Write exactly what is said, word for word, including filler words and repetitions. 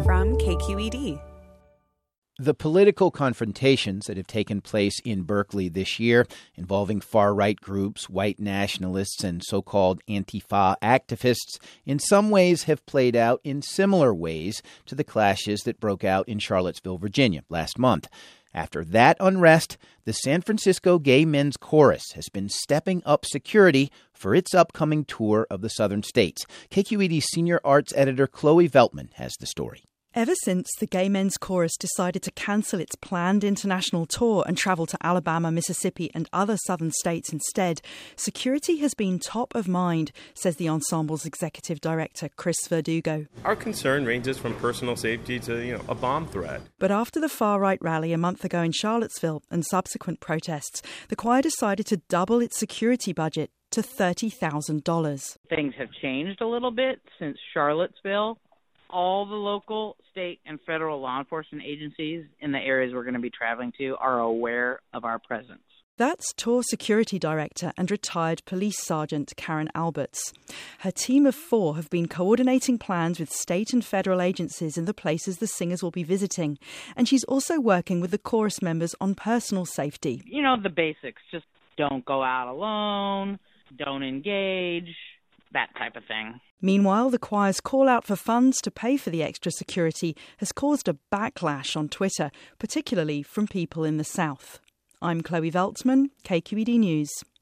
from K Q E D. The political confrontations that have taken place in Berkeley this year, involving far-right groups, white nationalists, and so-called Antifa activists, in some ways have played out in similar ways to the clashes that broke out in Charlottesville, Virginia, last month. After that unrest, the San Francisco Gay Men's Chorus has been stepping up security for its upcoming tour of the southern states. K Q E D senior arts editor Chloe Veltman has the story. Ever since the Gay Men's Chorus decided to cancel its planned international tour and travel to Alabama, Mississippi and other southern states instead, security has been top of mind, says the ensemble's executive director, Chris Verdugo. Our concern ranges from personal safety to, you know, a bomb threat. But after the far-right rally a month ago in Charlottesville and subsequent protests, the choir decided to double its security budget to thirty thousand dollars. Things have changed a little bit since Charlottesville. All the local, state, and federal law enforcement agencies in the areas we're going to be traveling to are aware of our presence. That's tour security director and retired police sergeant Karen Alberts. Her team of four have been coordinating plans with state and federal agencies in the places the singers will be visiting. And she's also working with the chorus members on personal safety. You know, the basics. Just don't go out alone, don't engage, that type of thing. Meanwhile, the choir's call out for funds to pay for the extra security has caused a backlash on Twitter, particularly from people in the South. I'm Chloe Veltman, K Q E D News.